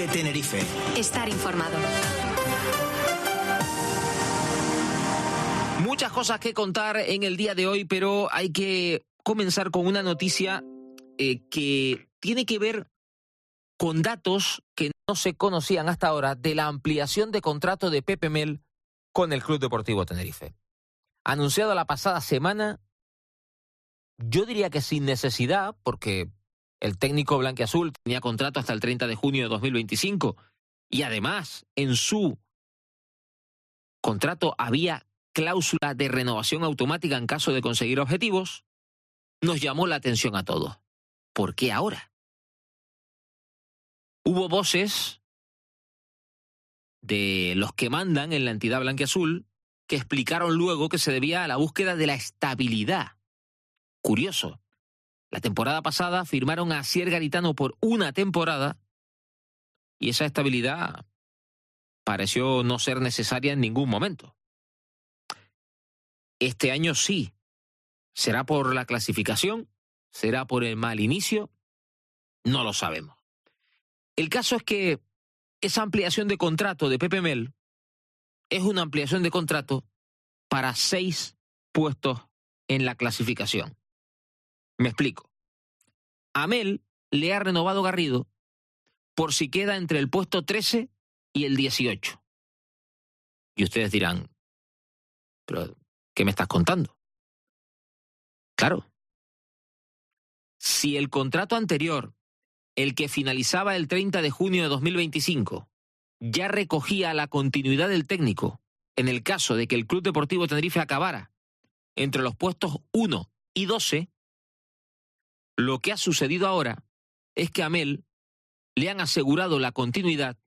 Tenerife. Estar informado. Muchas cosas que contar en el día de hoy, pero hay que comenzar con una noticia que tiene que ver con datos que no se conocían hasta ahora de la ampliación de contrato de Pepe Mel con el Club Deportivo Tenerife. Anunciado la pasada semana, yo diría que sin necesidad, porque el técnico blanquiazul tenía contrato hasta el 30 de junio de 2025 y además en su contrato había cláusula de renovación automática en caso de conseguir objetivos. Nos llamó la atención a todos. ¿Por qué ahora? Hubo voces de los que mandan en la entidad blanquiazul que explicaron luego que se debía a la búsqueda de la estabilidad. Curioso. La temporada pasada firmaron a Asier Garitano por una temporada y esa estabilidad pareció no ser necesaria en ningún momento. Este año sí. ¿Será por la clasificación? ¿Será por el mal inicio? No lo sabemos. El caso es que esa ampliación de contrato de Pepe Mel es una ampliación de contrato para 6 puestos en la clasificación. Me explico. A Mel le ha renovado Garrido por si queda entre el puesto 13 y el 18. Y ustedes dirán, ¿pero qué me estás contando? Claro. Si el contrato anterior, el que finalizaba el 30 de junio de 2025, ya recogía la continuidad del técnico en el caso de que el Club Deportivo Tenerife acabara entre los puestos 1 y 12, lo que ha sucedido ahora es que a Mel le han asegurado la continuidad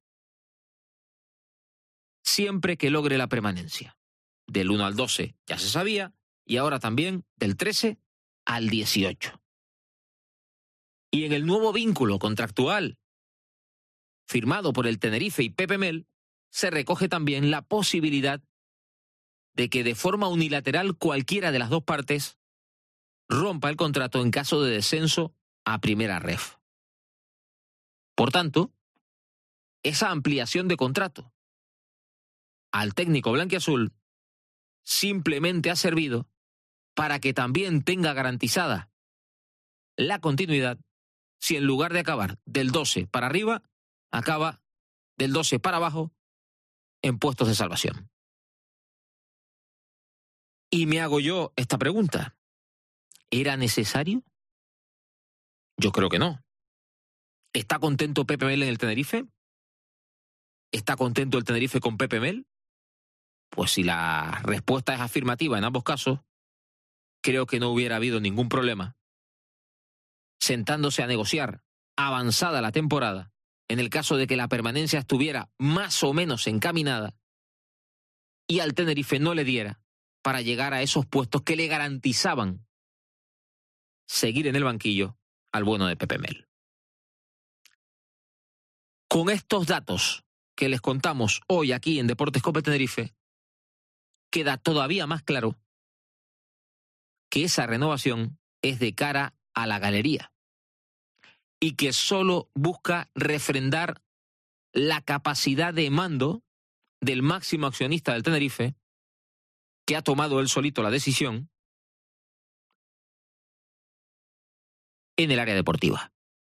siempre que logre la permanencia. Del 1 al 12 ya se sabía, y ahora también del 13 al 18. Y en el nuevo vínculo contractual firmado por el Tenerife y Pepe Mel, se recoge también la posibilidad de que de forma unilateral cualquiera de las dos partes rompa el contrato en caso de descenso a primera ref. Por tanto, esa ampliación de contrato al técnico blanquiazul simplemente ha servido para que también tenga garantizada la continuidad si en lugar de acabar del 12 para arriba, acaba del 12 para abajo en puestos de salvación. Y me hago yo esta pregunta. ¿Era necesario? Yo creo que no. ¿Está contento Pepe Mel en el Tenerife? ¿Está contento el Tenerife con Pepe Mel? Pues si la respuesta es afirmativa en ambos casos, creo que no hubiera habido ningún problema sentándose a negociar avanzada la temporada, en el caso de que la permanencia estuviera más o menos encaminada y al Tenerife no le diera para llegar a esos puestos que le garantizaban seguir en el banquillo al bueno de Pepe Mel. Con estos datos que les contamos hoy aquí en Deportes Cope Tenerife, queda todavía más claro que esa renovación es de cara a la galería y que solo busca refrendar la capacidad de mando del máximo accionista del Tenerife, que ha tomado él solito la decisión en el área deportiva.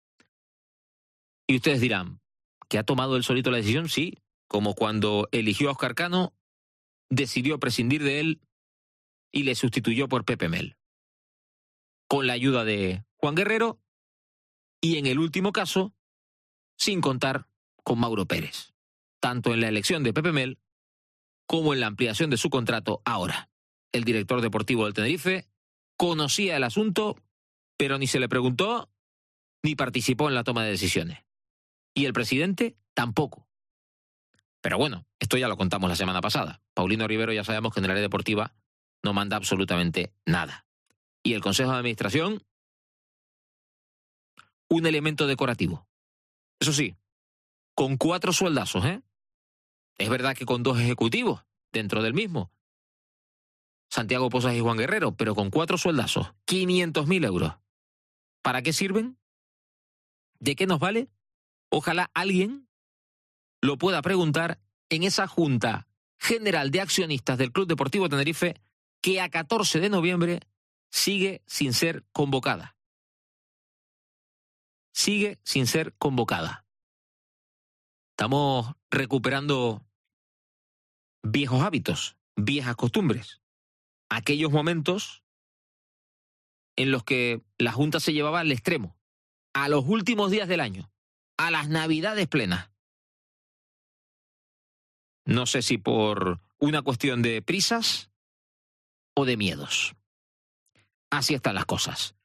Y ustedes dirán, ¿que ha tomado él solito la decisión? Sí, como cuando eligió a Óscar Cano, decidió prescindir de él y le sustituyó por Pepe Mel, con la ayuda de Juan Guerrero y en el último caso, sin contar con Mauro Pérez, tanto en la elección de Pepe Mel como en la ampliación de su contrato ahora. El director deportivo del Tenerife conocía el asunto, pero ni se le preguntó ni participó en la toma de decisiones. Y el presidente tampoco. Pero bueno, esto ya lo contamos la semana pasada. Paulino Rivero ya sabemos que en el área deportiva no manda absolutamente nada. Y el Consejo de Administración, un elemento decorativo. Eso sí, con 4 sueldazos, ¿eh? Es verdad que con 2 ejecutivos dentro del mismo, Santiago Pozas y Juan Guerrero, pero con 4 sueldazos, 500.000 euros. ¿Para qué sirven? ¿De qué nos vale? Ojalá alguien lo pueda preguntar en esa Junta General de Accionistas del Club Deportivo Tenerife, que a 14 de noviembre sigue sin ser convocada. Sigue sin ser convocada. Estamos recuperando viejos hábitos, viejas costumbres. Aquellos momentos en los que la Junta se llevaba al extremo, a los últimos días del año, a las Navidades plenas. No sé si por una cuestión de prisas o de miedos. Así están las cosas.